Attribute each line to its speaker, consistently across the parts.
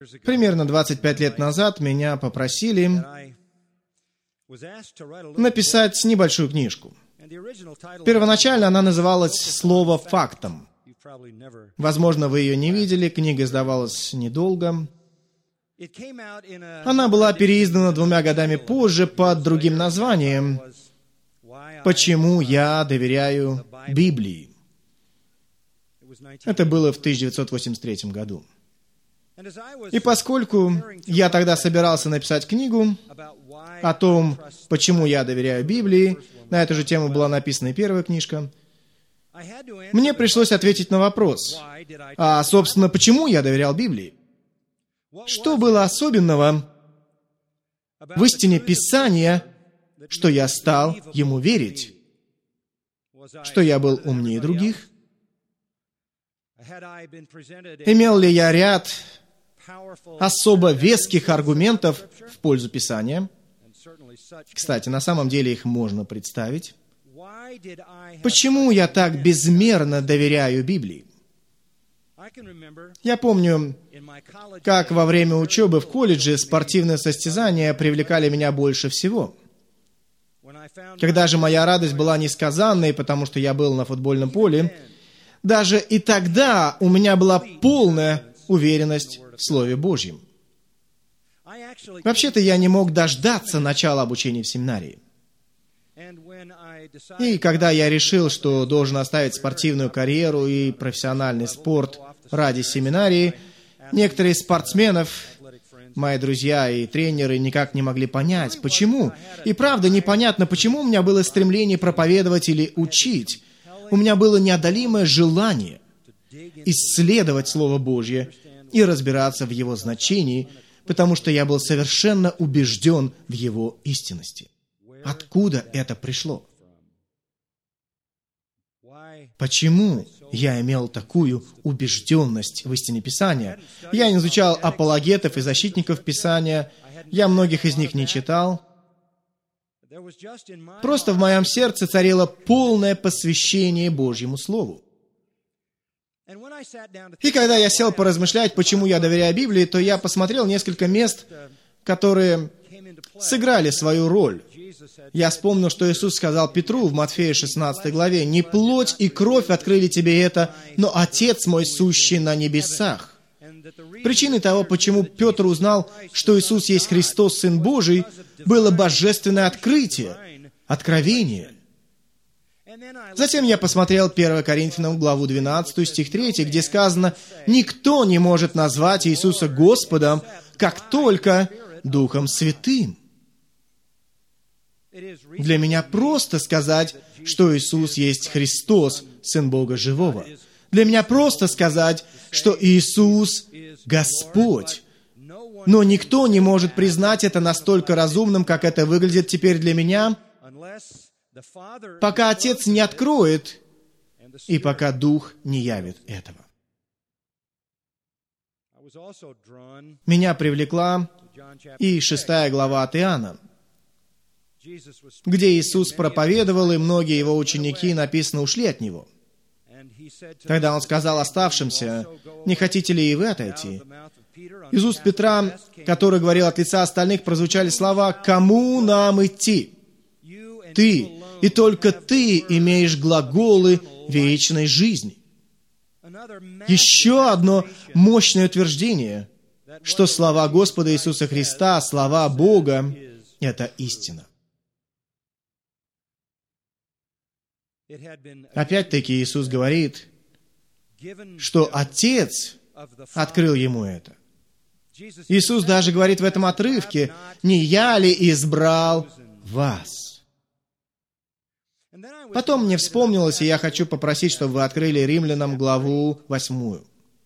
Speaker 1: Примерно 25 лет назад меня попросили написать небольшую книжку. Первоначально она называлась «Слово фактом». Возможно, вы ее не видели, книга издавалась недолго. Она была переиздана 2 годами позже под другим названием «Почему я доверяю Библии». Это было в 1983 году. И поскольку я тогда собирался написать книгу о том, почему я доверяю Библии, на эту же тему была написана и первая книжка, мне пришлось ответить на вопрос, а, собственно, почему я доверял Библии? Что было особенного в истине Писания, что я стал ему верить? Что я был умнее других? Имел ли я ряд особо веских аргументов в пользу Писания? Кстати, на самом деле их можно представить. Почему я так безмерно доверяю Библии? Я помню, как во время учебы в колледже спортивные состязания привлекали меня больше всего. Когда же моя радость была несказанной, потому что я был на футбольном поле, даже и тогда у меня была полная уверенность в Слове Божьем. Вообще-то я не мог дождаться начала обучения в семинарии. И когда я решил, что должен оставить спортивную карьеру и профессиональный спорт ради семинарии, некоторые из спортсменов, мои друзья и тренеры, никак не могли понять, почему. И правда, непонятно, почему у меня было стремление проповедовать или учить. У меня было неодолимое желание исследовать Слово Божье и разбираться в его значении, потому что я был совершенно убежден в его истинности. Откуда это пришло? Почему я имел такую убежденность в истине Писания? Я не изучал апологетов и защитников Писания, я многих из них не читал. Просто в моем сердце царило полное посвящение Божьему Слову. И когда я сел поразмышлять, почему я доверяю Библии, то я посмотрел несколько мест, которые сыграли свою роль. Я вспомнил, что Иисус сказал Петру в Матфея 16 главе: «Не плоть и кровь открыли тебе это, но Отец мой, сущий на небесах». Причиной того, почему Петр узнал, что Иисус есть Христос, Сын Божий, было божественное открытие, откровение. Затем я посмотрел 1 Коринфянам главу 12, стих 3, где сказано: «Никто не может назвать Иисуса Господом, как только Духом Святым». Для меня просто сказать, что Иисус есть Христос, Сын Бога Живого. Для меня просто сказать, что Иисус Господь. Но никто не может признать это настолько разумным, как это выглядит теперь для меня, пока Отец не откроет и пока Дух не явит этого. Меня привлекла и 6 глава от Иоанна, где Иисус проповедовал, и многие Его ученики, написано, ушли от Него. Тогда Он сказал оставшимся: «Не хотите ли и вы отойти?» Из уст Петра, который говорил от лица остальных, прозвучали слова: «Кому нам идти? Ты, и только Ты имеешь глаголы вечной жизни». Еще одно мощное утверждение, что слова Господа Иисуса Христа, слова Бога — это истина. Опять-таки Иисус говорит, что Отец открыл Ему это. Иисус даже говорит в этом отрывке: «Не я ли избрал вас?» Потом мне вспомнилось, и я хочу попросить, чтобы вы открыли Римлянам главу 8.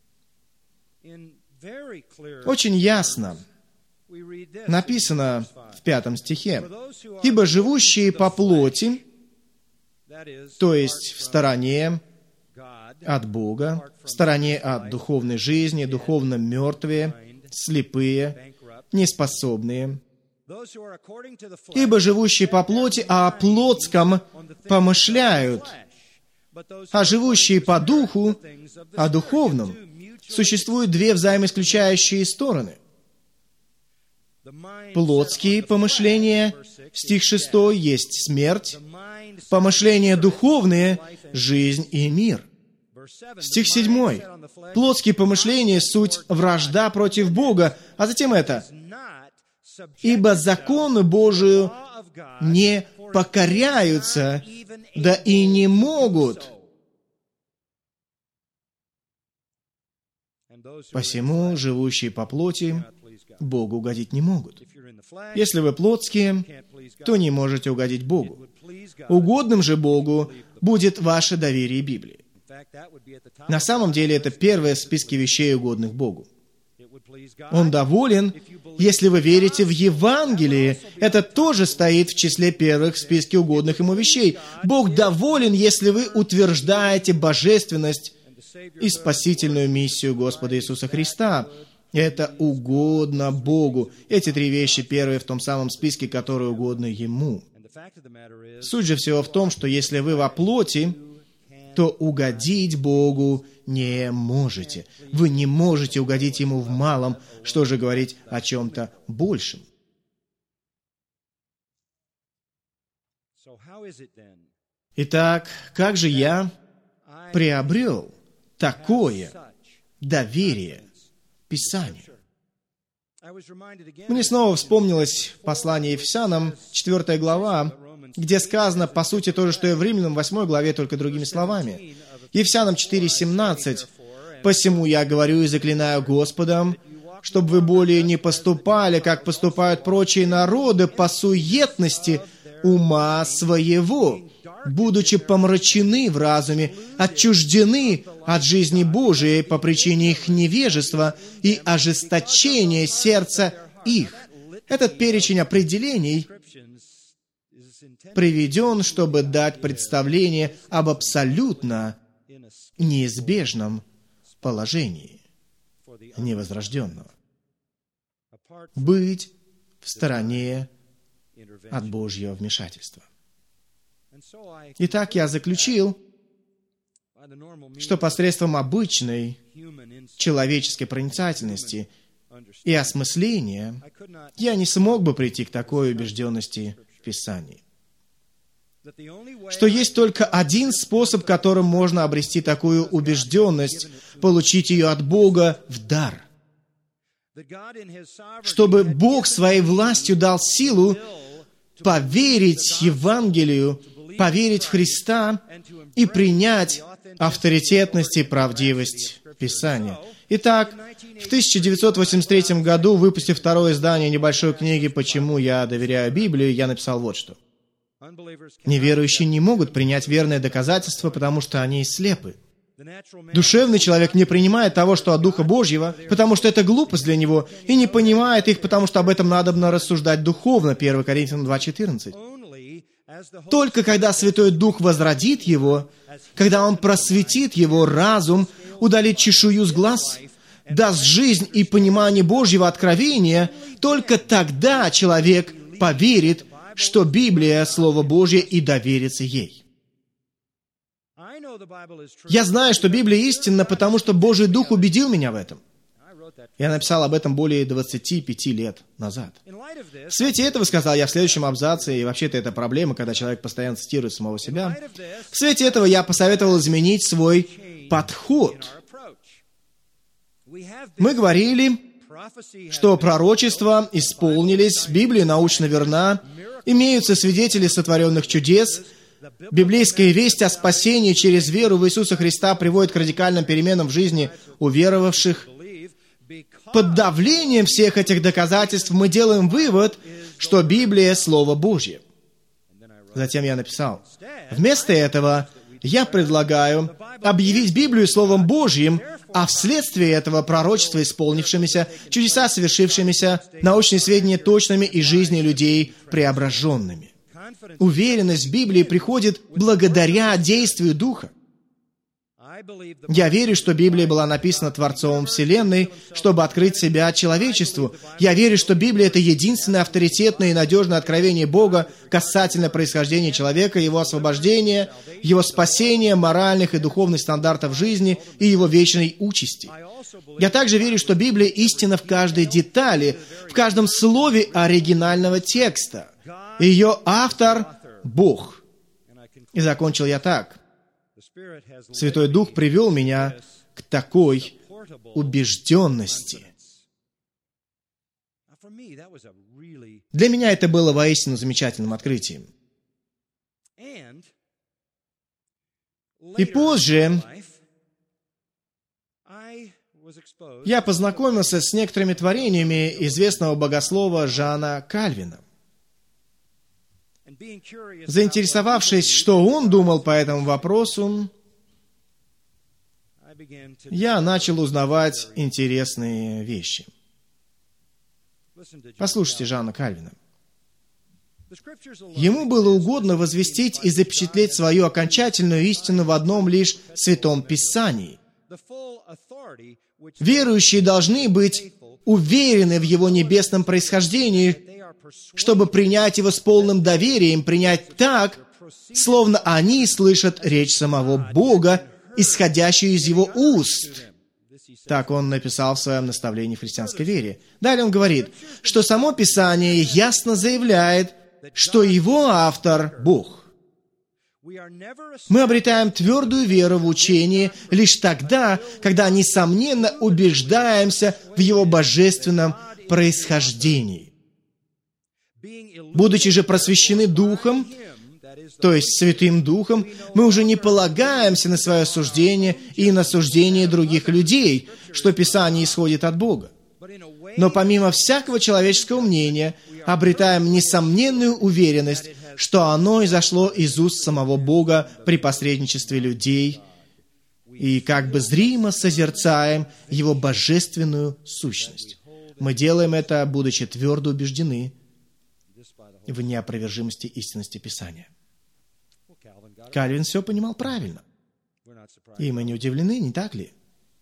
Speaker 1: Очень ясно написано в 5 стихе: «Ибо живущие по плоти, то есть в стороне от Бога, в стороне от духовной жизни, духовно мертвые, слепые, неспособные. Ибо живущие по плоти о плотском помышляют, а живущие по духу о духовном. существуют две взаимоисключающие стороны. Плотские помышления, стих 6, есть смерть, помышления духовные — жизнь и мир. Стих 7. Плотские помышления — суть вражда против Бога, а затем это: «Ибо закону Божию не покоряются, да и не могут. Посему живущие по плоти Богу угодить не могут». Если вы плотские, то не можете угодить Богу. Угодным же Богу будет ваше доверие Библии. На самом деле, это первое в списке вещей, угодных Богу. Он доволен, если вы верите в Евангелие. Это тоже стоит в числе первых в списке угодных Ему вещей. Бог доволен, если вы утверждаете божественность и спасительную миссию Господа Иисуса Христа. Это угодно Богу. Эти три вещи первые в том самом списке, которые угодны Ему. Суть же всего в том, что если вы во плоти, то угодить Богу не можете. Вы не можете угодить Ему в малом, что же говорить о чем-то большем. Итак, как же я приобрел такое доверие Писанию? Мне снова вспомнилось послание Ефесянам, 4 глава, где сказано, по сути, то же, что и в Римлянам 8 главе, только другими словами. Ефесянам 4:17. «Посему я говорю и заклинаю Господом, чтобы вы более не поступали, как поступают прочие народы, по суетности ума своего, будучи помрачены в разуме, отчуждены от жизни Божией по причине их невежества и ожесточения сердца их». Этот перечень определений приведен, чтобы дать представление об абсолютно неизбежном положении невозрожденного. Быть в стороне от Божьего вмешательства. Итак, я заключил, что посредством обычной человеческой проницательности и осмысления я не смог бы прийти к такой убежденности в Писании. Что есть только один способ, которым можно обрести такую убежденность, получить ее от Бога в дар. Чтобы Бог своей властью дал силу поверить Евангелию, поверить в Христа и принять авторитетность и правдивость Писания. Итак, в 1983 году, выпустив второе издание небольшой книги «Почему я доверяю Библии», я написал вот что. Неверующие не могут принять верное доказательство, потому что они слепы. Душевный человек не принимает того, что от Духа Божьего, потому что это глупость для него, и не понимает их, потому что об этом надобно рассуждать духовно. 1 Коринфянам 2:14. Только когда Святой Дух возродит его, когда Он просветит его разум, удалит чешую с глаз, даст жизнь и понимание Божьего откровения, только тогда человек поверит, что Библия — Слово Божье, и доверится ей. Я знаю, что Библия истинна, потому что Божий Дух убедил меня в этом. Я написал об этом более 25 лет назад. В свете этого, сказал я в следующем абзаце, и вообще-то это проблема, когда человек постоянно цитирует самого себя, в свете этого я посоветовал изменить свой подход. Мы говорили, что пророчества исполнились, Библия научно верна, имеются свидетели сотворенных чудес, библейская весть о спасении через веру в Иисуса Христа приводит к радикальным переменам в жизни уверовавших. Под давлением всех этих доказательств мы делаем вывод, что Библия — Слово Божье. Затем я написал, вместо этого я предлагаю объявить Библию Словом Божьим, а вследствие этого пророчества исполнившимися, чудеса совершившимися, научные сведения точными и жизни людей преображенными. Уверенность в Библии приходит благодаря действию Духа. Я верю, что Библия была написана Творцом Вселенной, чтобы открыть себя человечеству. Я верю, что Библия — это единственное авторитетное и надежное откровение Бога касательно происхождения человека, его освобождения, его спасения, моральных и духовных стандартов жизни и его вечной участи. Я также верю, что Библия истина в каждой детали, в каждом слове оригинального текста. Ее автор — Бог. И закончил я так. Святой Дух привел меня к такой убежденности. Для меня это было воистину замечательным открытием. И позже я познакомился с некоторыми творениями известного богослова Жана Кальвина. Заинтересовавшись, что он думал по этому вопросу, я начал узнавать интересные вещи. Послушайте Жана Кальвина. Ему было угодно возвестить и запечатлеть свою окончательную истину в одном лишь Святом Писании. Верующие должны быть уверены в его небесном происхождении, чтобы принять его с полным доверием, принять так, словно они слышат речь самого Бога, исходящую из его уст. Так он написал в своем наставлении в христианской вере. Далее он говорит, что само Писание ясно заявляет, что его автор — Бог. Мы обретаем твердую веру в учение лишь тогда, когда, несомненно, убеждаемся в его божественном происхождении. Будучи же просвещены Духом, то есть Святым Духом, мы уже не полагаемся на свое суждение и на суждение других людей, что Писание исходит от Бога. Но помимо всякого человеческого мнения, обретаем несомненную уверенность, что оно изошло из уст самого Бога при посредничестве людей, и как бы зримо созерцаем Его божественную сущность. Мы делаем это, будучи твердо убеждены в неопровержимости истинности Писания. Кальвин все понимал правильно. И мы не удивлены, не так ли?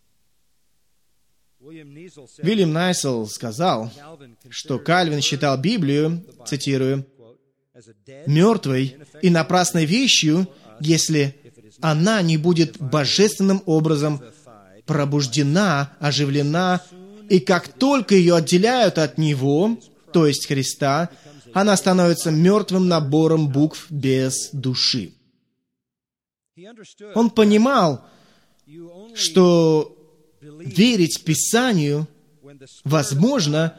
Speaker 1: Уильям Найсел сказал, что Кальвин считал Библию, цитирую, «мертвой и напрасной вещью, если она не будет божественным образом пробуждена, оживлена, и как только ее отделяют от Него, то есть Христа, она становится мертвым набором букв без души». Он понимал, что верить Писанию возможно,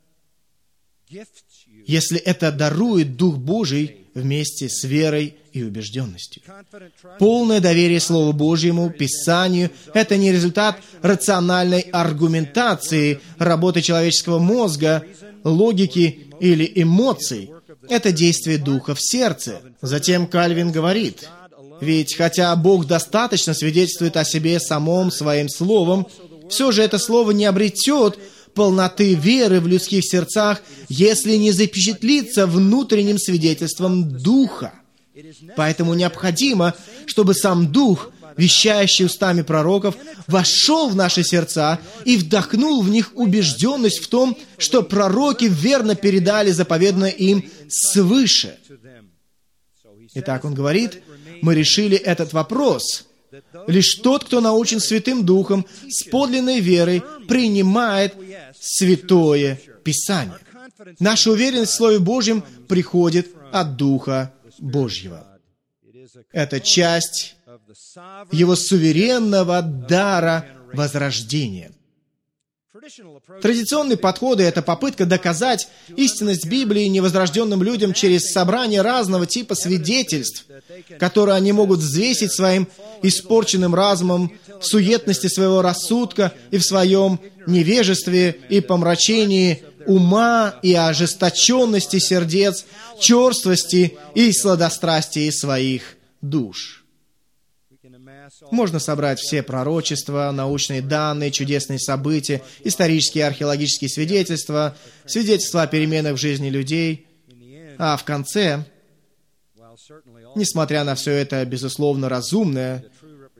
Speaker 1: если это дарует Дух Божий вместе с верой и убежденностью. Полное доверие Слову Божьему, Писанию — это не результат рациональной аргументации, работы человеческого мозга, логики или эмоций. Это действие Духа в сердце. Затем Кальвин говорит, ведь хотя Бог достаточно свидетельствует о себе самом своим Словом, все же это Слово не обретет полноты веры в людских сердцах, если не запечатлится внутренним свидетельством Духа. Поэтому необходимо, чтобы сам Дух, вещающий устами пророков, вошел в наши сердца и вдохнул в них убежденность в том, что пророки верно передали заповеданное им свыше. Итак, он говорит, мы решили этот вопрос. Лишь тот, кто научен Святым Духом, с подлинной верой принимает Святое Писание. Наша уверенность в Слове Божьем приходит от Духа Божьего. Это часть Его суверенного дара возрождения. Традиционные подходы — это попытка доказать истинность Библии невозрожденным людям через собрание разного типа свидетельств, которые они могут взвесить своим испорченным разумом в суетности своего рассудка и в своем невежестве и помрачении ума и ожесточенности сердец, черствости и сладострастии своих душ. Можно собрать все пророчества, научные данные, чудесные события, исторические и археологические свидетельства, свидетельства о переменах в жизни людей, а в конце, несмотря на все это, безусловно, разумное,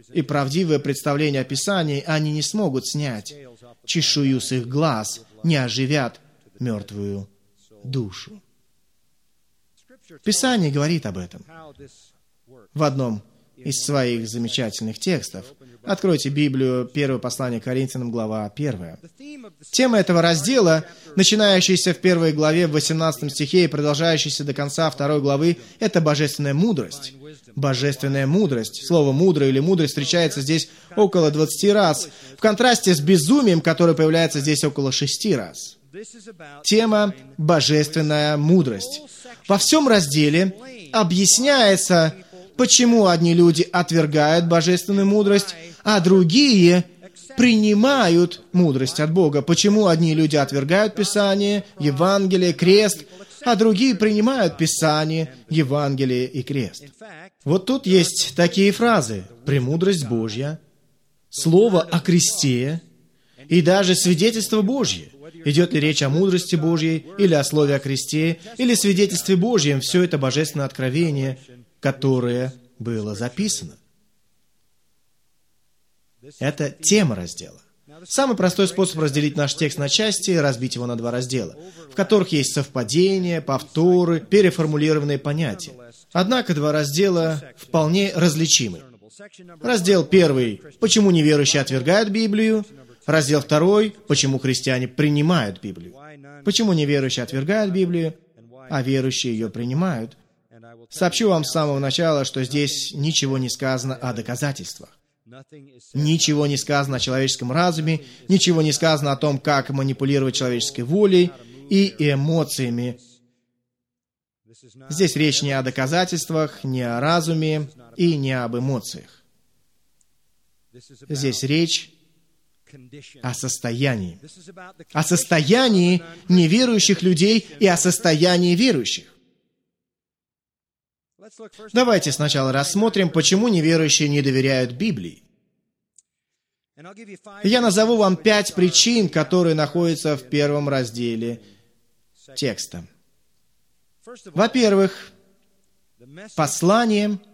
Speaker 1: и правдивое представление о Писании, они не смогут снять чешую с их глаз, не оживят мертвую душу. Писание говорит об этом в одном из своих замечательных текстов. Откройте Библию, первое послание Коринфянам, глава 1. Тема этого раздела, начинающаяся в 1 главе, в 18 стихе и продолжающаяся до конца 2 главы, это божественная мудрость. Божественная мудрость. Слово «мудро» или «мудрость» встречается здесь около 20 раз, в контрасте с безумием, которое появляется здесь около 6 раз. Тема «божественная мудрость». Во всем разделе объясняется, почему одни люди отвергают божественную мудрость, а другие принимают мудрость от Бога. Почему одни люди отвергают Писание, Евангелие, крест, а другие принимают Писание, Евангелие и крест. Вот тут есть такие фразы: «премудрость Божья», «слово о кресте» и даже «свидетельство Божье». Идет ли речь о мудрости Божьей, или о слове о кресте, или свидетельстве Божьем, все это божественное откровение, которое было записано. Это тема раздела. Самый простой способ разделить наш текст на части — разбить его на 2 раздела, в которых есть совпадения, повторы, переформулированные понятия. Однако 2 раздела вполне различимы. Раздел 1 — «Почему неверующие отвергают Библию?», раздел 2 — «Почему христиане принимают Библию?». Почему неверующие отвергают Библию, а верующие ее принимают? Сообщу вам с самого начала, что здесь ничего не сказано о доказательствах. Ничего не сказано о человеческом разуме, ничего не сказано о том, как манипулировать человеческой волей и эмоциями. Здесь речь не о доказательствах, не о разуме и не об эмоциях. Здесь речь о состоянии. О состоянии неверующих людей и о состоянии верующих. Давайте сначала рассмотрим, почему неверующие не доверяют Библии. Я назову вам 5 причин, которые находятся в 1 разделе текста. Во-первых, послание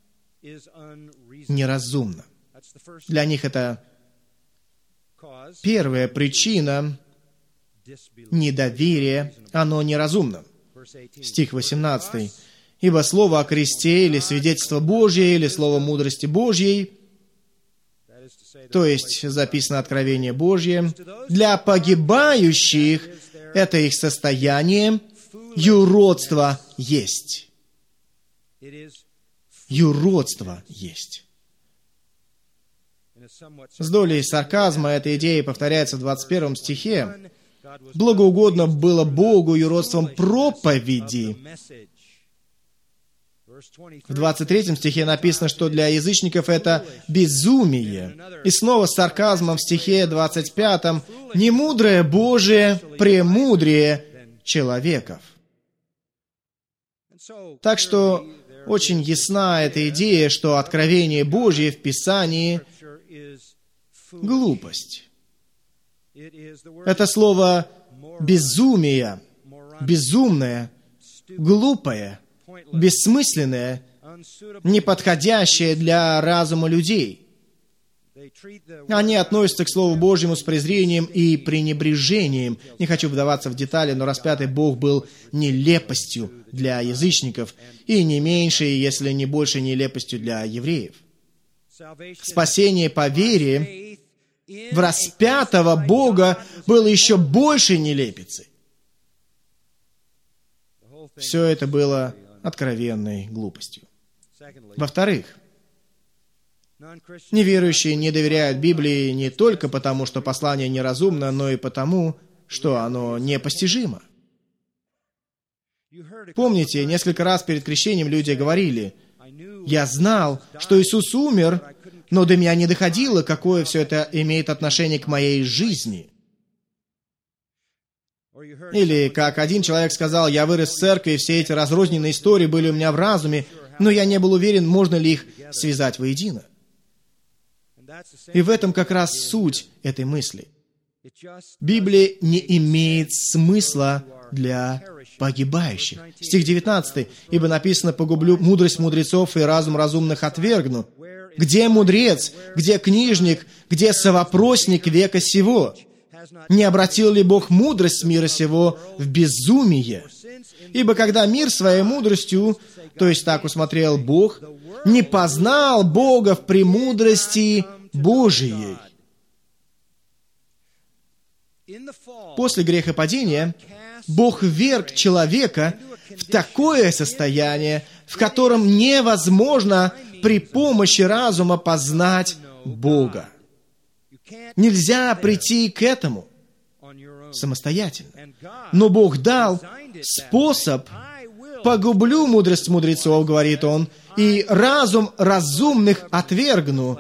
Speaker 1: неразумно. Для них это первая причина недоверия, оно неразумно. Стих 18. «Ибо слово о кресте, или свидетельство Божье, или слово мудрости Божьей», то есть записано Откровение Божье, «для погибающих это их состояние, юродство есть». Юродство есть. С долей сарказма эта идея повторяется в 21 стихе. «Благоугодно было Богу юродством проповеди». В 23 стихе написано, что для язычников это безумие. И снова с сарказмом в стихе 25: «Немудрое Божие премудрее человеков». Так что очень ясна эта идея, что откровение Божье в Писании — глупость. Это слово «безумие», «безумное», «глупое», бессмысленное, неподходящее для разума людей. Они относятся к Слову Божьему с презрением и пренебрежением. Не хочу вдаваться в детали, но распятый Бог был нелепостью для язычников и не меньшей, если не больше, нелепостью для евреев. Спасение по вере в распятого Бога было еще большей нелепицей. Все это было откровенной глупостью. Во-вторых, неверующие не доверяют Библии не только потому, что послание неразумно, но и потому, что оно непостижимо. Помните, несколько раз перед крещением люди говорили: «Я знал, что Иисус умер, но до меня не доходило, какое все это имеет отношение к моей жизни». Или, как один человек сказал: «Я вырос в церкви, и все эти разрозненные истории были у меня в разуме, но я не был уверен, можно ли их связать воедино». И в этом как раз суть этой мысли. Библия не имеет смысла для погибающих. Стих 19. «Ибо написано: погублю мудрость мудрецов, и разум разумных отвергну». Где мудрец? Где книжник? Где совопросник века сего? Не обратил ли Бог мудрость мира сего в безумие? Ибо когда мир своей мудростью, то есть так усмотрел Бог, не познал Бога в премудрости Божией». После грехопадения Бог вверг человека в такое состояние, в котором невозможно при помощи разума познать Бога. Нельзя прийти к этому самостоятельно. Но Бог дал способ: «Погублю мудрость мудрецов, — говорит Он, — и разум разумных отвергну.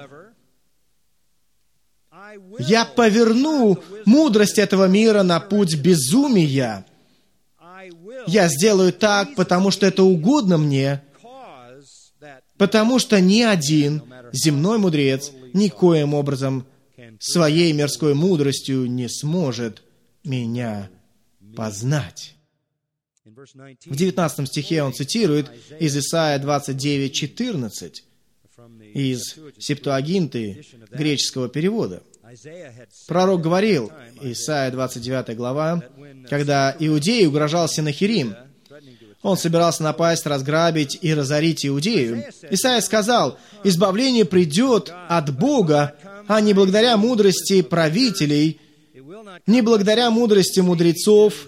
Speaker 1: Я поверну мудрость этого мира на путь безумия. Я сделаю так, потому что это угодно мне, потому что ни один земной мудрец никоим образом своей мирской мудростью не сможет меня познать». В 19 стихе он цитирует из Исайя 29:14, из Септуагинты, греческого перевода. Пророк говорил, Исайя 29 глава, когда Иудеи угрожал Сеннахерим, он собирался напасть, разграбить и разорить Иудею. Исайя сказал: «Избавление придет от Бога, а не благодаря мудрости правителей, не благодаря мудрости мудрецов,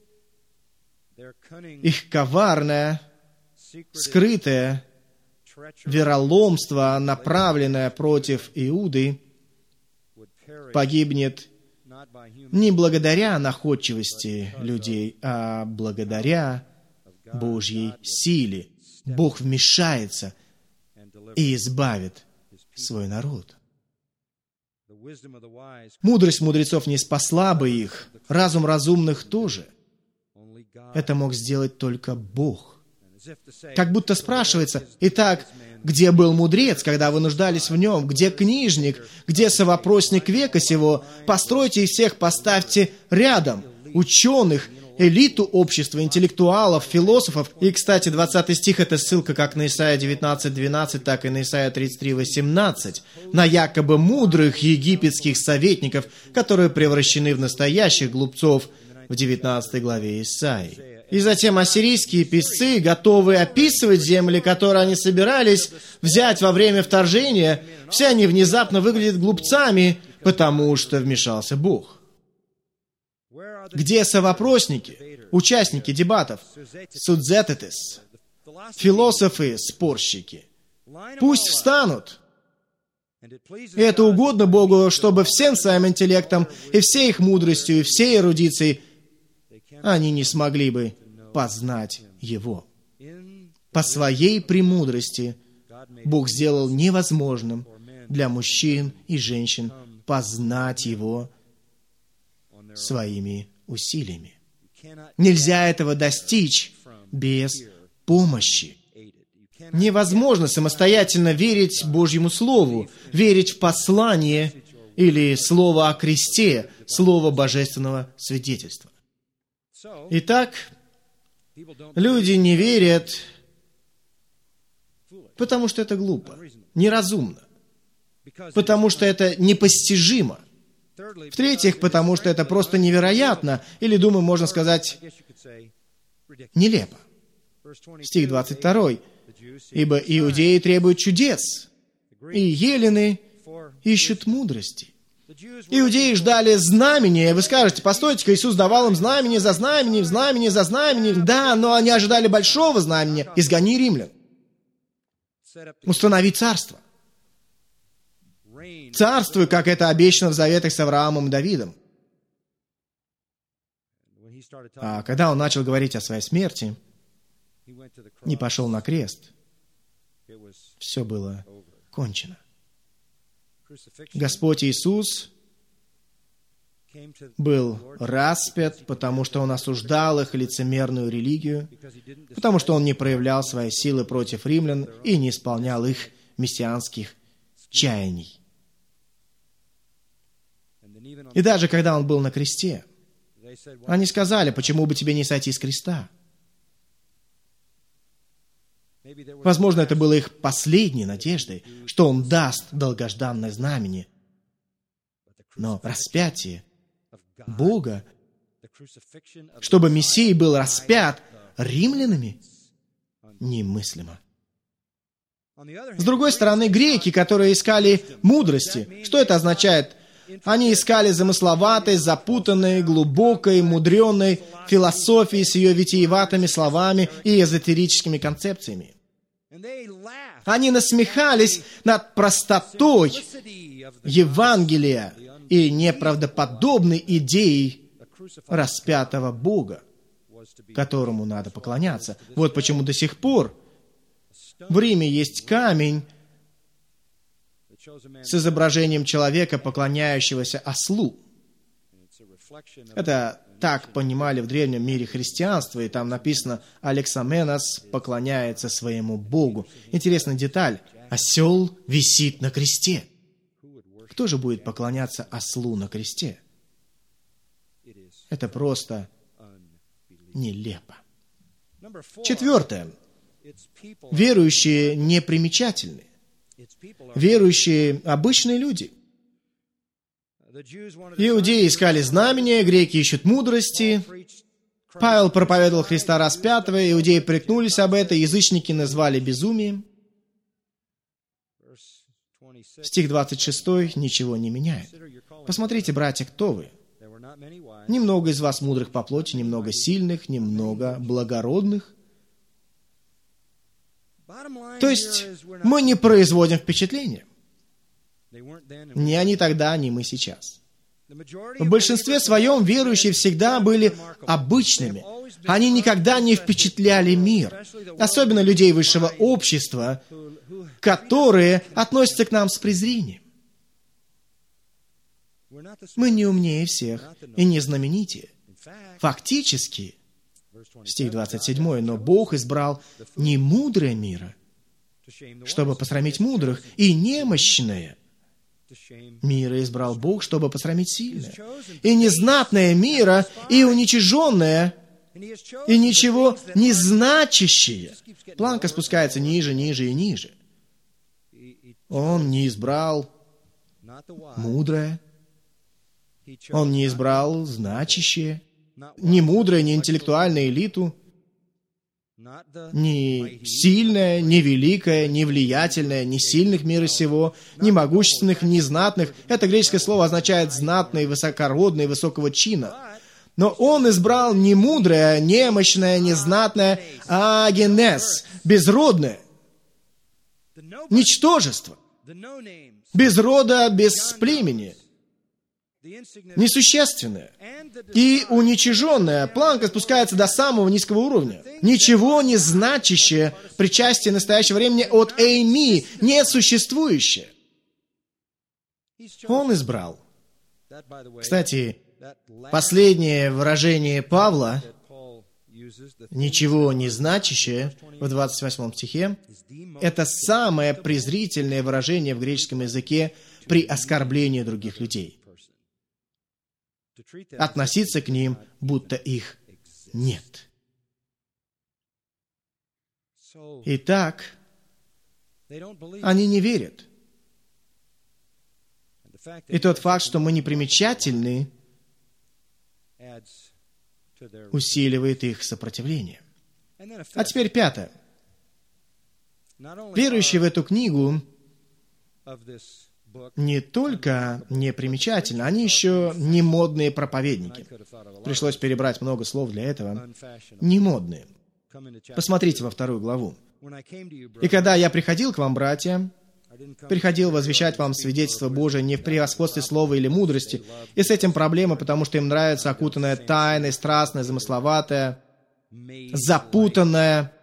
Speaker 1: их коварное, скрытое вероломство, направленное против Иуды, погибнет не благодаря находчивости людей, а благодаря Божьей силе. Бог вмешается и избавит свой народ». Мудрость мудрецов не спасла бы их, разум разумных тоже. Это мог сделать только Бог. Как будто спрашивается: итак, где был мудрец, когда вы нуждались в нем? Где книжник? Где совопросник века сего? Постройте их всех, поставьте рядом. Ученых, элиту общества, интеллектуалов, философов. И, кстати, 20 стих — это ссылка как на Исайя 19:12, так и на Исайя 33:18, на якобы мудрых египетских советников, которые превращены в настоящих глупцов в 19 главе Исаии. И затем ассирийские писцы, готовые описывать земли, которые они собирались взять во время вторжения, все они внезапно выглядят глупцами, потому что вмешался Бог. Где совопросники, участники дебатов, судзететес, философы, спорщики? Пусть встанут. И это угодно Богу, чтобы всем своим интеллектом и всей их мудростью и всей эрудицией они не смогли бы познать Его. По своей премудрости Бог сделал невозможным для мужчин и женщин познать Его своими усилиями. Нельзя этого достичь без помощи. Невозможно самостоятельно верить Божьему Слову, верить в послание или Слово о кресте, Слово божественного свидетельства. Итак, люди не верят, потому что это глупо, неразумно, потому что это непостижимо. В-третьих, потому что это просто невероятно, или, думаю, можно сказать, нелепо. Стих 22. «Ибо иудеи требуют чудес, и елены ищут мудрости». Иудеи ждали знамения. Вы скажете: постойте-ка, Иисус давал им знамение за знамением, знамение за знамением. Да, но они ожидали большого знамения. Изгони римлян. Установи царство. Царствуй, как это обещано в заветах с Авраамом и Давидом. А когда он начал говорить о своей смерти и пошел на крест, все было кончено. Господь Иисус был распят, потому что Он осуждал их лицемерную религию, потому что Он не проявлял своей силы против римлян и не исполнял их мессианских чаяний. И даже когда Он был на кресте, они сказали: почему бы тебе не сойти с креста? Возможно, это было их последней надеждой, что Он даст долгожданное знамение. Но распятие Бога, чтобы Мессия был распят римлянами, немыслимо. С другой стороны, греки, которые искали мудрости, что это означает? Они искали замысловатой, запутанной, глубокой, мудреной философии с ее витиеватыми словами и эзотерическими концепциями. Они насмехались над простотой Евангелия и неправдоподобной идеей распятого Бога, которому надо поклоняться. Вот почему до сих пор в Риме есть камень с изображением человека, поклоняющегося ослу. Это так понимали в древнем мире христианства, и там написано «Алексаменос поклоняется своему Богу». Интересная деталь. Осел висит на кресте. Кто же будет поклоняться ослу на кресте? Это просто нелепо. Четвертое. Верующие непримечательны. Верующие — обычные люди. Иудеи искали знамения, греки ищут мудрости. Павел проповедовал Христа распятого, иудеи прикнулись об это, язычники назвали безумием. Стих 26 ничего не меняет. Посмотрите, братья, кто вы. Немного из вас мудрых по плоти, немного сильных, немного благородных. То есть мы не производим впечатления. Ни они тогда, ни мы сейчас. В большинстве своем верующие всегда были обычными. Они никогда не впечатляли мир. Особенно людей высшего общества, которые относятся к нам с презрением. Мы не умнее всех и не знаменитее. Фактически, стих 27, но Бог избрал не мудрое мира, чтобы посрамить мудрых, и немощное мира избрал Бог, чтобы посрамить сильное, и незнатное мира, и уничиженное, и ничего не значащее. Планка спускается ниже, ниже и ниже. Он не избрал мудрое, Он не избрал значащее, ни мудрое, ни интеллектуальную элиту, ни сильное, ни великое, ни влиятельное, ни сильных мира сего, ни могущественных, ни знатных. Это греческое слово означает «знатный», «высокородный», «высокого чина». Но он избрал не мудрое, немощное, незнатное, а агенес, безродное, ничтожество, без рода, без племени, несущественное и уничиженное. Планка спускается до самого низкого уровня. Ничего не значащее причастие настоящего времени от эйми, несуществующее. Он избрал. Кстати, последнее выражение Павла, ничего не значащее, в 28 стихе, это самое презрительное выражение в греческом языке при оскорблении других людей. Относиться к ним, будто их нет. Итак, они не верят. И тот факт, что мы непримечательны, усиливает их сопротивление. А теперь пятое. Верующие в эту книгу не только непримечательны, они еще не модные проповедники. Пришлось перебрать много слов для этого. Не модные. Посмотрите во 2 главу. «И когда я приходил к вам, братья, приходил возвещать вам свидетельство Божие не в превосходстве слова или мудрости, и с этим проблема, потому что им нравится окутанное тайной, страстное, замысловатое, запутанное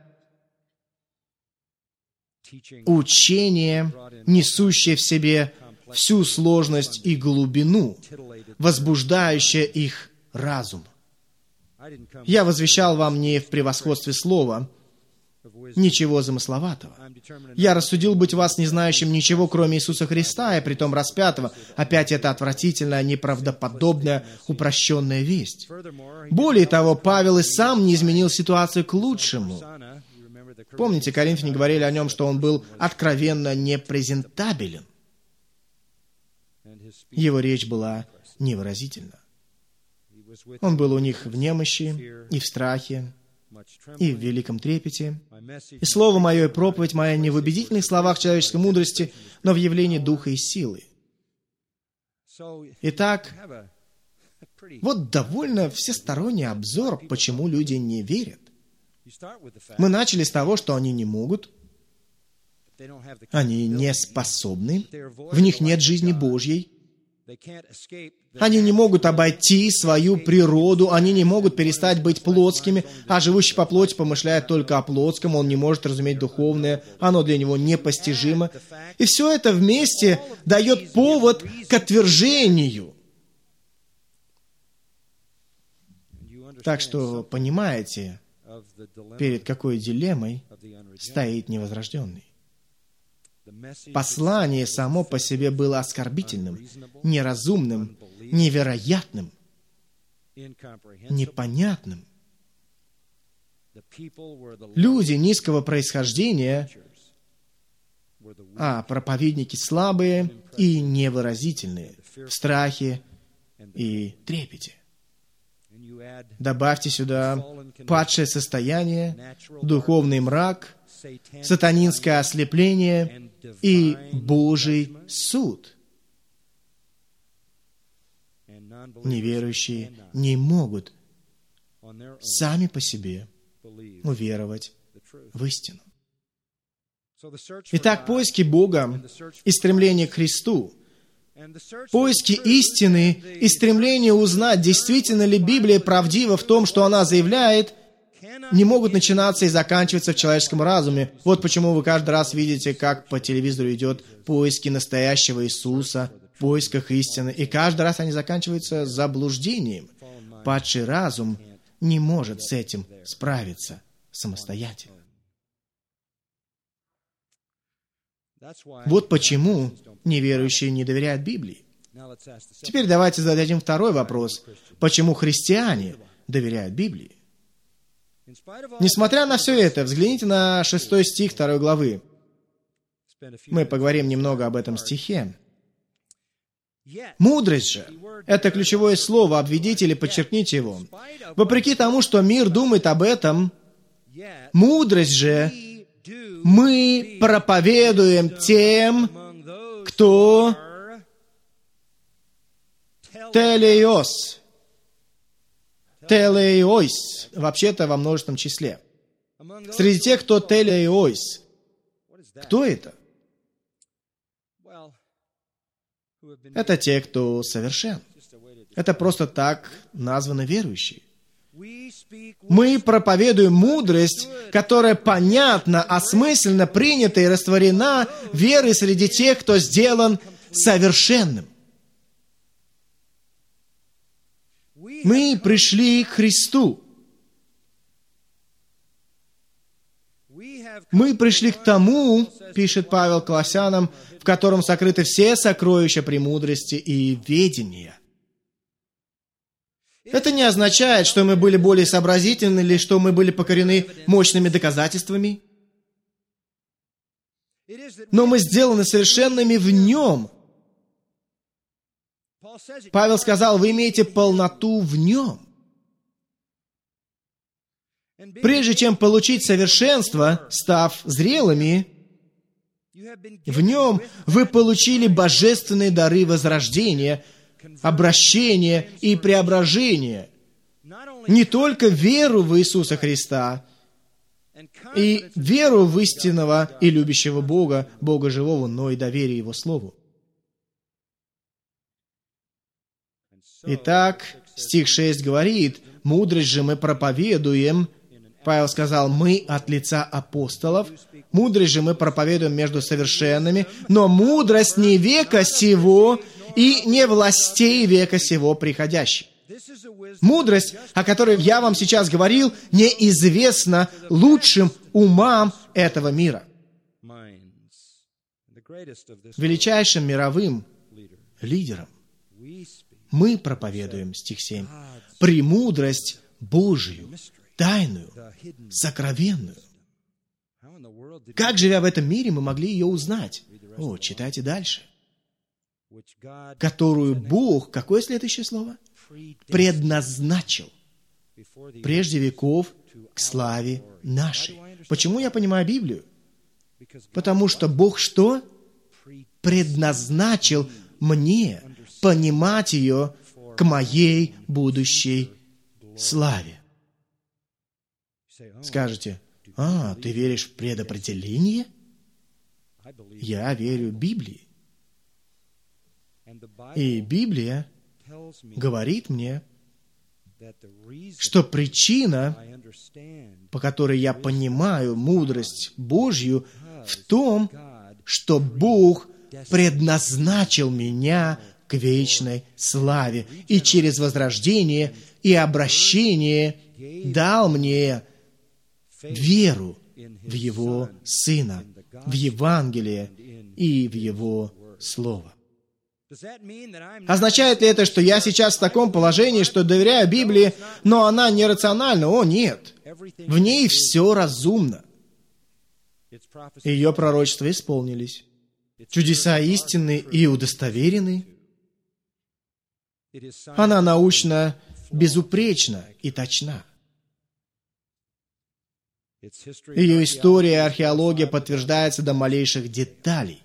Speaker 1: учение, несущее в себе всю сложность и глубину, возбуждающее их разум. Я возвещал вам не в превосходстве слова, ничего замысловатого. Я рассудил быть вас не знающим ничего, кроме Иисуса Христа, и притом распятого. Опять это отвратительная, неправдоподобная, упрощенная весть. Более того, Павел и сам не изменил ситуацию к лучшему. Помните, коринфяне говорили о нем, что он был откровенно непрезентабелен. Его речь была невыразительна. Он был у них в немощи, и в страхе, и в великом трепете. И слово мое, и проповедь моя не в убедительных словах человеческой мудрости, но в явлении духа и силы. Итак, вот довольно всесторонний обзор, почему люди не верят. Мы начали с того, что они не могут, они не способны, в них нет жизни Божьей, они не могут обойти свою природу, они не могут перестать быть плотскими, а живущий по плоти помышляет только о плотском, он не может разуметь духовное, оно для него непостижимо. И все это вместе дает повод к отвержению. Так что понимаете, перед какой дилеммой стоит невозрожденный. Послание само по себе было оскорбительным, неразумным, невероятным, непонятным. Люди низкого происхождения, а проповедники слабые и невыразительные, в страхе и трепете. Добавьте сюда падшее состояние, духовный мрак, сатанинское ослепление и Божий суд. Неверующие не могут сами по себе уверовать в истину. Итак, поиски Бога и стремление к Христу, поиски истины и стремление узнать, действительно ли Библия правдива в том, что она заявляет, не могут начинаться и заканчиваться в человеческом разуме. Вот почему вы каждый раз видите, как по телевизору идет поиски настоящего Иисуса, в поисках истины, и каждый раз они заканчиваются заблуждением. Падший разум не может с этим справиться самостоятельно. Вот почему неверующие не доверяют Библии. Теперь давайте зададим второй вопрос. Почему христиане доверяют Библии? Несмотря на все это, взгляните на 6 стих 2 главы. Мы поговорим немного об этом стихе. «Мудрость же» — это ключевое слово, обведите или подчеркните его. Вопреки тому, что мир думает об этом, мудрость же мы проповедуем тем, кто телеос. Телеойс. Вообще-то во множественном числе. Среди тех, кто телеойс. Кто это? Это те, кто совершен. Это просто так названы верующие. Мы проповедуем мудрость, которая понятна, осмысленно принята и растворена верой среди тех, кто сделан совершенным. Мы пришли к Христу. Мы пришли к тому, пишет Павел Колоссянам, в котором сокрыты все сокровища премудрости и ведения. Это не означает, что мы были более сообразительны или что мы были покорены мощными доказательствами. Но мы сделаны совершенными в Нем. Павел сказал, вы имеете полноту в Нем. Прежде чем получить совершенство, став зрелыми, в Нем вы получили божественные дары возрождения, обращения и преображения. Не только веру в Иисуса Христа и веру в истинного и любящего Бога, Бога живого, но и доверие Его Слову. Итак, стих 6 говорит, «Мудрость же мы проповедуем». Павел сказал, «Мы от лица апостолов». «Мудрость же мы проповедуем между совершенными, но мудрость не века сего и не властей века сего приходящей». Мудрость, о которой я вам сейчас говорил, неизвестна лучшим умам этого мира. Величайшим мировым лидером мы проповедуем, стих 7, премудрость Божию, тайную, сокровенную. Как, живя в этом мире, мы могли ее узнать? Читайте дальше. Которую Бог, какое следующее слово? Предназначил прежде веков к славе нашей. Почему я понимаю Библию? Потому что Бог что? Предназначил мне понимать ее к моей будущей славе. Скажете, ты веришь в предопределение? Я верю Библии. И Библия говорит мне, что причина, по которой я понимаю мудрость Божью, в том, что Бог предназначил меня к вечной славе и через возрождение и обращение дал мне веру в Его Сына, в Евангелие и в Его Слово. Означает ли это, что я сейчас в таком положении, что доверяю Библии, но она нерациональна? Нет. В ней все разумно. Ее пророчества исполнились. Чудеса истинны и удостоверены. Она научно безупречна и точна. Ее история и археология подтверждаются до малейших деталей.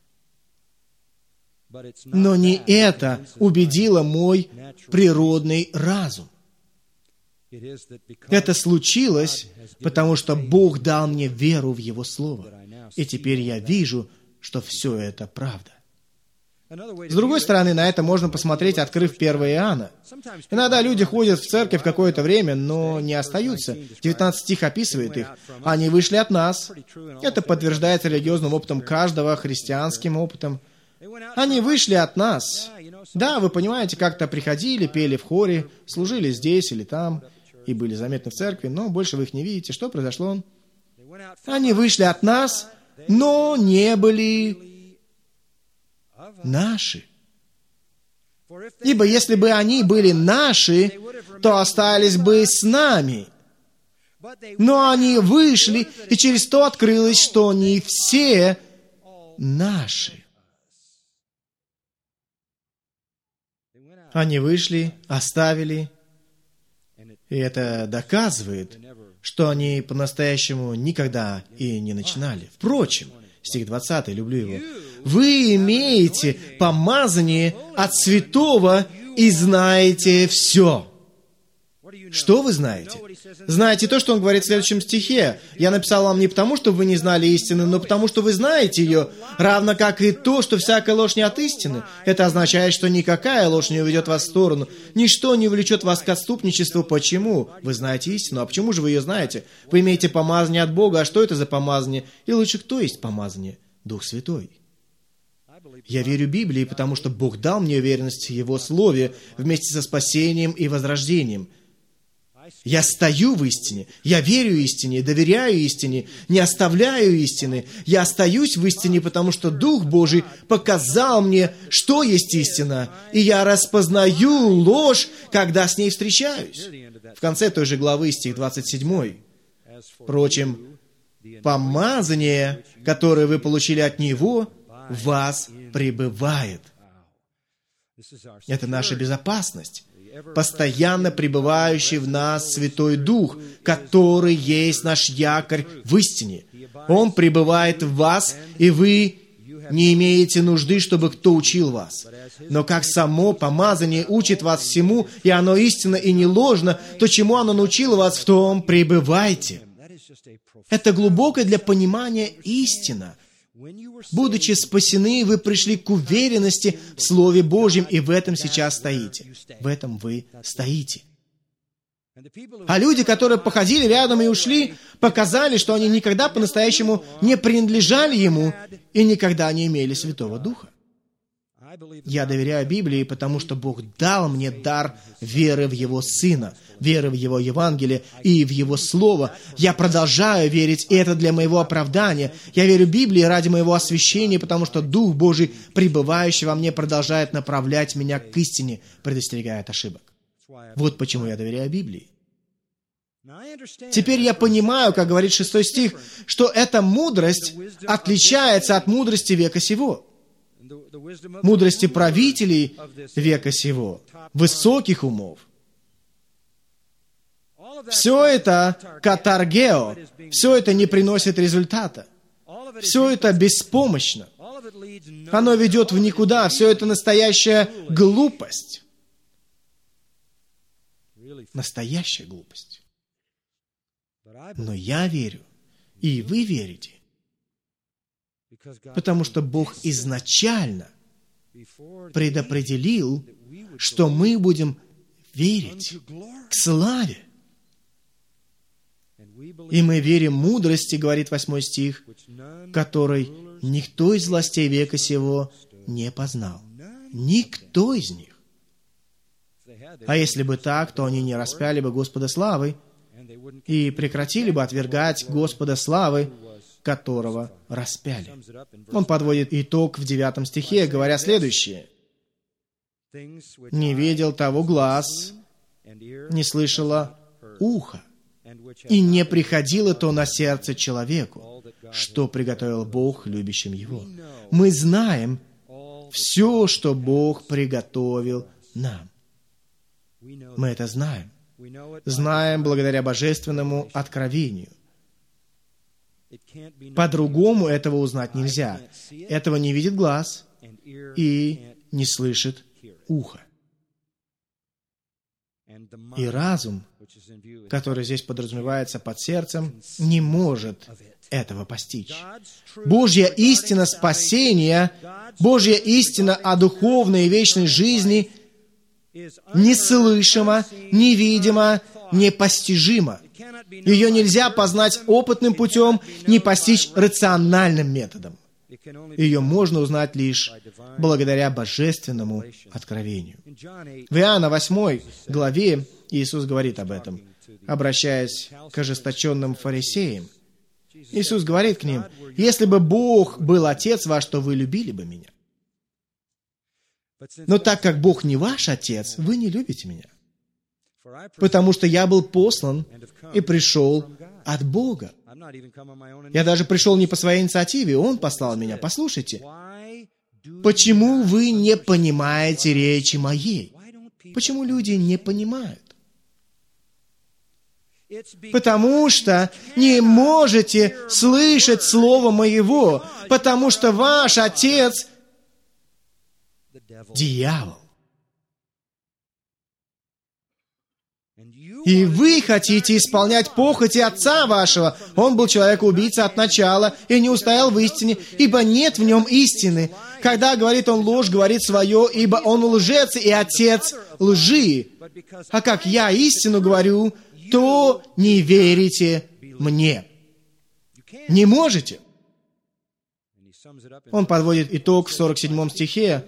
Speaker 1: Но не это убедило мой природный разум. Это случилось, потому что Бог дал мне веру в Его Слово. И теперь я вижу, что все это правда. С другой стороны, на это можно посмотреть, открыв 1 Иоанна. Иногда люди ходят в церковь какое-то время, но не остаются. 19 стих описывает их. Они вышли от нас. Это подтверждается религиозным опытом каждого, христианским опытом. Они вышли от нас. Да, вы понимаете, как-то приходили, пели в хоре, служили здесь или там, и были заметны в церкви, но больше вы их не видите. Что произошло? Они вышли от нас, но не были наши. Ибо если бы они были наши, то остались бы с нами. Но они вышли, и через то открылось, что не все наши. Они вышли, оставили, и это доказывает, что они по-настоящему никогда и не начинали. Впрочем, стих 20, люблю его. «Вы имеете помазание от святого и знаете все». Что вы знаете? Знаете то, что он говорит в следующем стихе. «Я написал вам не потому, что вы не знали истины, но потому, что вы знаете ее, равно как и то, что всякая ложь не от истины». Это означает, что никакая ложь не уведет вас в сторону. Ничто не увлечет вас к отступничеству. Почему? Вы знаете истину. А почему же вы ее знаете? Вы имеете помазание от Бога. А что это за помазание? И лучше, кто есть помазание? Дух Святой. Я верю Библии, потому что Бог дал мне уверенность в Его Слове вместе со спасением и возрождением. Я стою в истине, я верю истине, доверяю истине, не оставляю истины. Я остаюсь в истине, потому что Дух Божий показал мне, что есть истина, и я распознаю ложь, когда с ней встречаюсь. В конце той же главы, стих 27. Впрочем, помазание, которое вы получили от Него, в вас пребывает. Это наша безопасность. Постоянно пребывающий в нас Святой Дух, который есть наш якорь в истине. Он пребывает в вас, и вы не имеете нужды, чтобы кто учил вас. Но как само помазание учит вас всему, и оно истинно и не ложно, то чему оно научило вас, в том пребывайте. Это глубокая для понимания истина. Будучи спасены, вы пришли к уверенности в Слове Божьем, и в этом сейчас стоите. В этом вы стоите. А люди, которые походили рядом и ушли, показали, что они никогда по-настоящему не принадлежали Ему и никогда не имели Святого Духа. Я доверяю Библии, потому что Бог дал мне дар веры в Его Сына, веры в Его Евангелие и в Его Слово. Я продолжаю верить, и это для моего оправдания. Я верю Библии ради моего освящения, потому что Дух Божий, пребывающий во мне, продолжает направлять меня к истине, предостерегая от ошибок. Вот почему я доверяю Библии. Теперь я понимаю, как говорит 6 стих, что эта мудрость отличается от мудрости века сего, мудрости правителей века сего, высоких умов. Все это катаргео, все это не приносит результата, все это беспомощно, оно ведет в никуда, все это настоящая глупость. Настоящая глупость. Но я верю, и вы верите, потому что Бог изначально предопределил, что мы будем верить к славе. И мы верим мудрости, говорит 8 стих, которой никто из властей века сего не познал. Никто из них. А если бы так, то они не распяли бы Господа славы и прекратили бы отвергать Господа славы, которого распяли. Он подводит итог в 9 стихе, говоря следующее. «Не видел того глаз, не слышало ухо, и не приходило то на сердце человеку, что приготовил Бог любящим Его». Мы знаем все, что Бог приготовил нам. Мы это знаем. Знаем благодаря божественному откровению. По-другому этого узнать нельзя. Этого не видит глаз и не слышит ухо. И разум, который здесь подразумевается под сердцем, не может этого постичь. Божья истина спасения, Божья истина о духовной и вечной жизни неслышима, невидима, непостижима. Ее нельзя познать опытным путем, не постичь рациональным методом. Ее можно узнать лишь благодаря божественному откровению. В Иоанна 8 главе Иисус говорит об этом, обращаясь к ожесточенным фарисеям. Иисус говорит к ним: «Если бы Бог был Отец ваш, то вы любили бы Меня. Но так как Бог не ваш Отец, вы не любите Меня. Потому что Я был послан и пришел от Бога. Я даже пришел не по своей инициативе, Он послал Меня». Послушайте, почему вы не понимаете речи Моей? Почему люди не понимают? Потому что не можете слышать Слово Моего, потому что ваш отец — дьявол. И вы хотите исполнять похоти отца вашего. Он был человек-убийца от начала и не устоял в истине, ибо нет в нем истины. Когда говорит он ложь, говорит свое, ибо он лжец и отец лжи. А как я истину говорю, то не верите мне. Не можете. Он подводит итог в 47 стихе,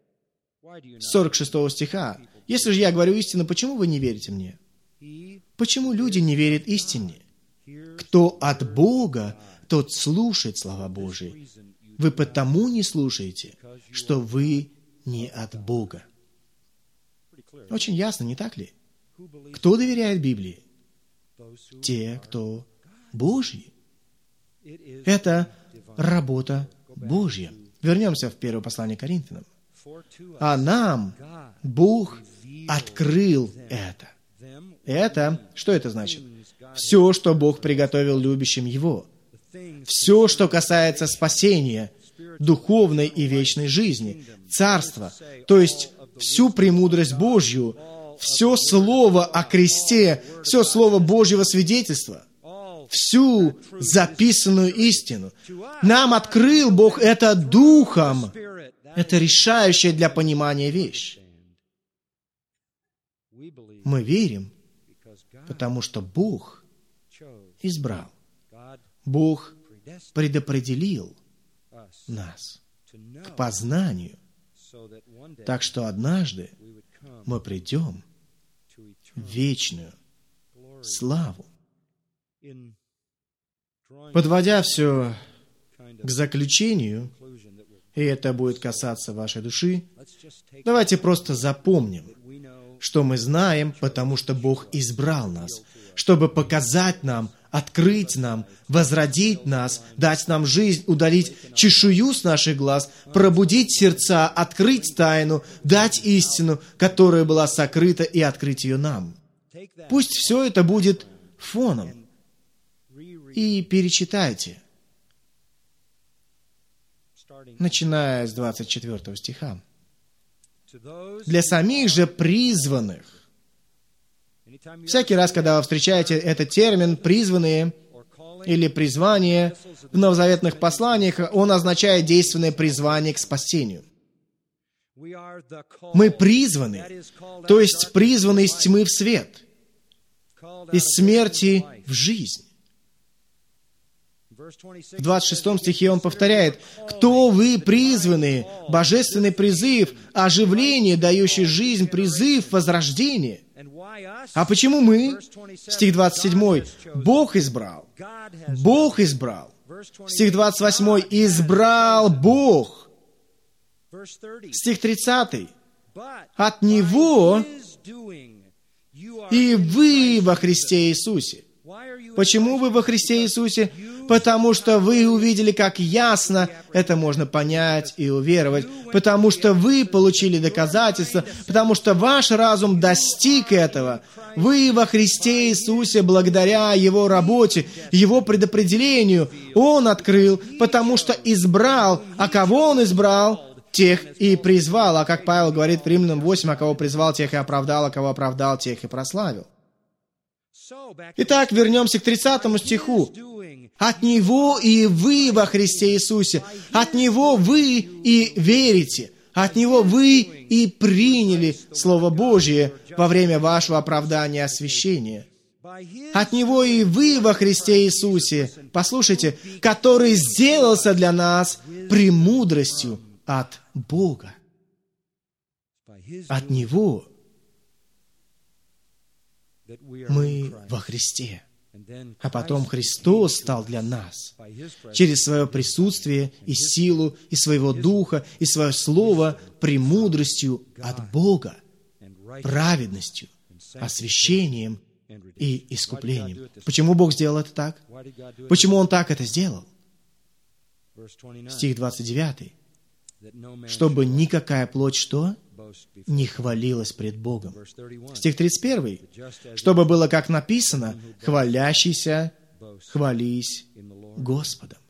Speaker 1: 46 стиха. «Если же я говорю истину, почему вы не верите мне? Почему люди не верят истине? Кто от Бога, тот слушает слова Божии. Вы потому не слушаете, что вы не от Бога». Очень ясно, не так ли? Кто доверяет Библии? Те, кто Божьи. Это работа Божья. Вернемся в первое послание к Коринфянам. А нам Бог открыл это. Это, что это значит? Все, что Бог приготовил любящим Его. Все, что касается спасения, духовной и вечной жизни, царства, то есть всю премудрость Божью, все слово о кресте, все слово Божьего свидетельства, всю записанную истину. Нам открыл Бог это Духом. Это решающая для понимания вещь. Мы верим, потому что Бог избрал. Бог предопределил нас к познанию, так что однажды мы придем в вечную славу. Подводя все к заключению, и это будет касаться вашей души, давайте просто запомним, что мы знаем, потому что Бог избрал нас. чтобы показать нам, открыть нам, возродить нас, дать нам жизнь, удалить чешую с наших глаз, пробудить сердца, открыть тайну, дать истину, которая была сокрыта, и открыть ее нам. Пусть все это будет фоном. И перечитайте, начиная с 24 стиха. «Для самих же призванных». Всякий раз, когда вы встречаете этот термин «призванные» или «призвание» в новозаветных посланиях, он означает действенное призвание к спасению. Мы призваны, то есть призваны из тьмы в свет, из смерти в жизнь. В 26 стихе он повторяет: «Кто вы призваны? Божественный призыв, оживление, дающий жизнь, призыв, возрождение». А почему мы? Стих 27. Бог избрал. Бог избрал. Стих 28. Избрал Бог. Стих 30. От Него и вы во Христе Иисусе. Почему вы во Христе Иисусе? Потому что вы увидели, как ясно это можно понять и уверовать. Потому что вы получили доказательства. Потому что ваш разум достиг этого. Вы во Христе Иисусе благодаря Его работе, Его предопределению. Он открыл, потому что избрал. А кого Он избрал? Тех и призвал. А как Павел говорит в Римлянам 8, а кого призвал, тех и оправдал, а кого оправдал, тех и прославил. Итак, вернемся к 30 стиху. От Него и вы во Христе Иисусе. От Него вы и верите. От Него вы и приняли Слово Божие во время вашего оправдания и освящения. От Него и вы во Христе Иисусе, послушайте, который сделался для нас премудростью от Бога. От Него мы во Христе. А потом Христос стал для нас через свое присутствие и силу, и своего Духа, и свое Слово премудростью от Бога, праведностью, освящением и искуплением. Почему Бог сделал это так? Почему Он так это сделал? Стих 29. Чтобы никакая плоть что? Не хвалилась пред Богом. Стих 31. Чтобы было, как написано, хвалящийся, хвались Господом.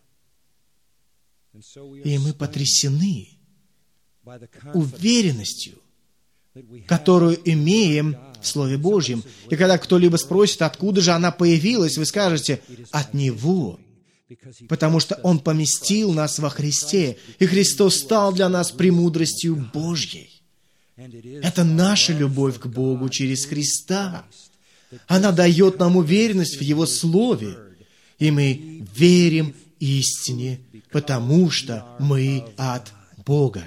Speaker 1: И мы потрясены уверенностью, которую имеем в Слове Божьем. И когда кто-либо спросит, откуда же она появилась, вы скажете: от Него. Потому что Он поместил нас во Христе, и Христос стал для нас премудростью Божьей. Это наша любовь к Богу через Христа. Она дает нам уверенность в Его Слове, и мы верим истине, потому что мы от Бога.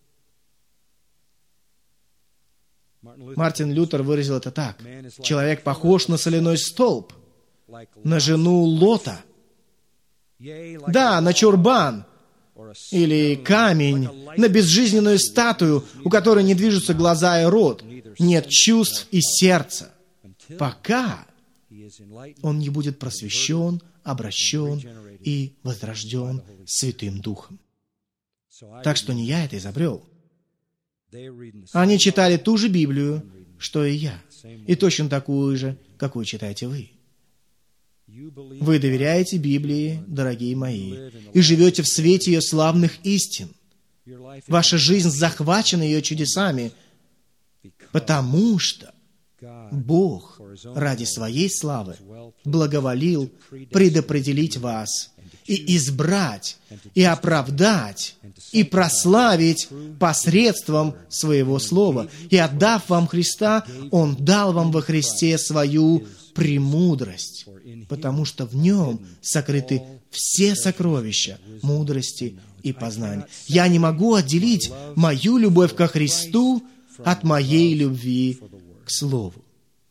Speaker 1: Мартин Лютер выразил это так: человек похож на соляной столб, на жену Лота, да, на чурбан или камень, на безжизненную статую, у которой не движутся глаза и рот, нет чувств и сердца, пока он не будет просвещен, обращен и возрожден Святым Духом. Так что не я это изобрел. Они читали ту же Библию, что и я, и точно такую же, какую читаете вы. Вы доверяете Библии, дорогие мои, и живете в свете ее славных истин. Ваша жизнь захвачена ее чудесами, потому что Бог ради Своей славы благоволил предопределить вас и избрать, и оправдать, и прославить посредством Своего Слова. И отдав вам Христа, Он дал вам во Христе свою премудрость, потому что в Нем сокрыты все сокровища мудрости и познания. Я не могу отделить мою любовь ко Христу от моей любви к Слову.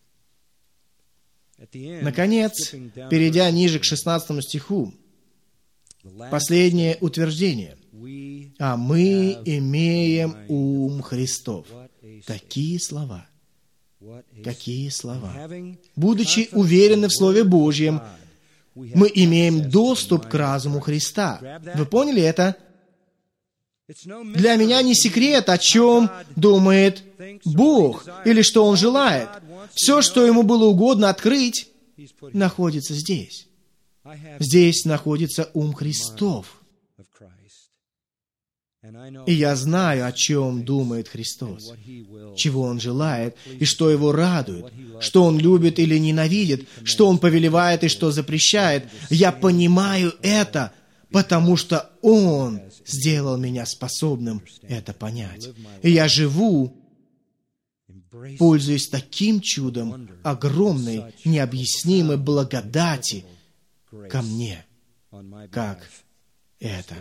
Speaker 1: Наконец, перейдя ниже к 16 стиху, последнее утверждение. «А мы имеем ум Христов». Какие слова! Какие слова! Будучи уверены в Слове Божьем, мы имеем доступ к разуму Христа. Вы поняли это? Для меня не секрет, о чем думает Бог или что Он желает. Все, что Ему было угодно открыть, находится здесь. Здесь находится ум Христов. И я знаю, о чем думает Христос, чего Он желает, и что Его радует, что Он любит или ненавидит, что Он повелевает и что запрещает. Я понимаю это, потому что Он сделал меня способным это понять. И я живу, пользуясь таким чудом огромной, необъяснимой благодати ко мне, как это.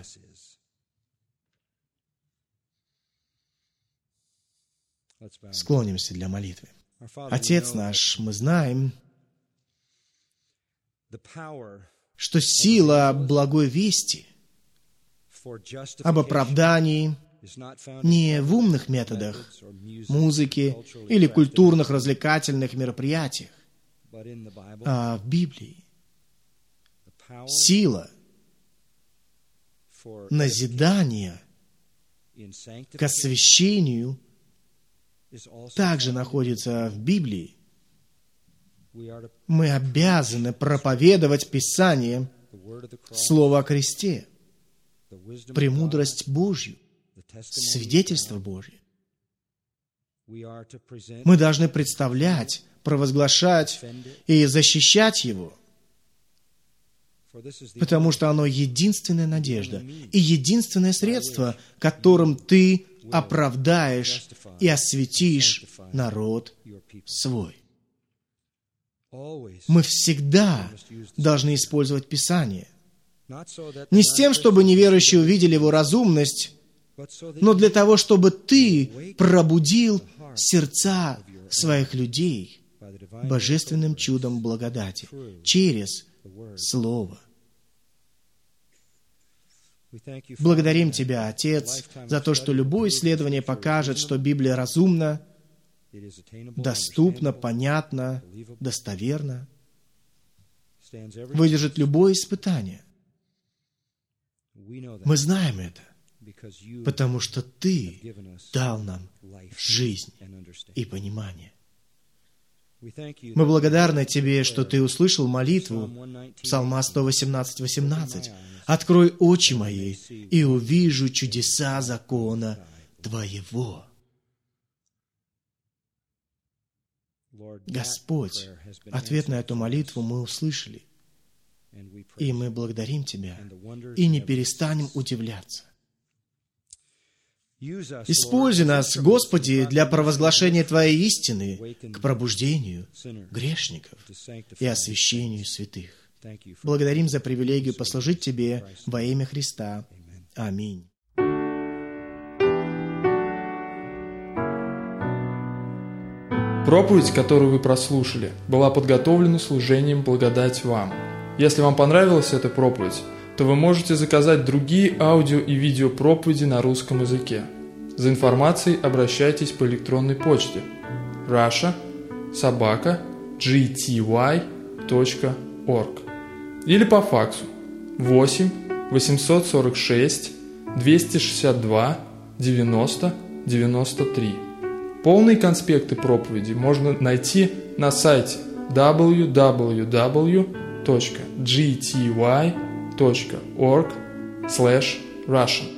Speaker 1: Склонимся для молитвы. Отец наш, мы знаем, что сила благой вести об оправдании не в умных методах, музыке или культурных развлекательных мероприятиях, а в Библии. Сила назидания к освящению также находится в Библии. Мы обязаны проповедовать Писание, Слово о кресте, премудрость Божью, свидетельство Божье. Мы должны представлять, провозглашать и защищать Его, потому что оно единственная надежда и единственное средство, которым ты оправдаешь и осветишь народ свой. Мы всегда должны использовать Писание. Не с тем, чтобы неверующие увидели его разумность, но для того, чтобы ты пробудил сердца своих людей божественным чудом благодати через Слово. Благодарим Тебя, Отец, за то, что любое исследование покажет, что Библия разумна, доступна, понятна, достоверна, выдержит любое испытание. Мы знаем это, потому что Ты дал нам жизнь и понимание. Мы благодарны Тебе, что Ты услышал молитву Псалма 118:18. «Открой очи мои, и увижу чудеса закона Твоего». Господь, ответ на эту молитву мы услышали, и мы благодарим Тебя, и не перестанем удивляться. Используй нас, Господи, для провозглашения Твоей истины к пробуждению грешников и освящению святых. Благодарим за привилегию послужить Тебе во имя Христа. Аминь.
Speaker 2: Проповедь, которую вы прослушали, была подготовлена служением «Благодать вам». Если вам понравилась эта проповедь, то вы можете заказать другие аудио и видео проповеди на русском языке. За информацией обращайтесь по электронной почте russia@gty.org или по факсу 8 846 262 90 93. Полные конспекты проповеди можно найти на сайте www.gty.org/Russian.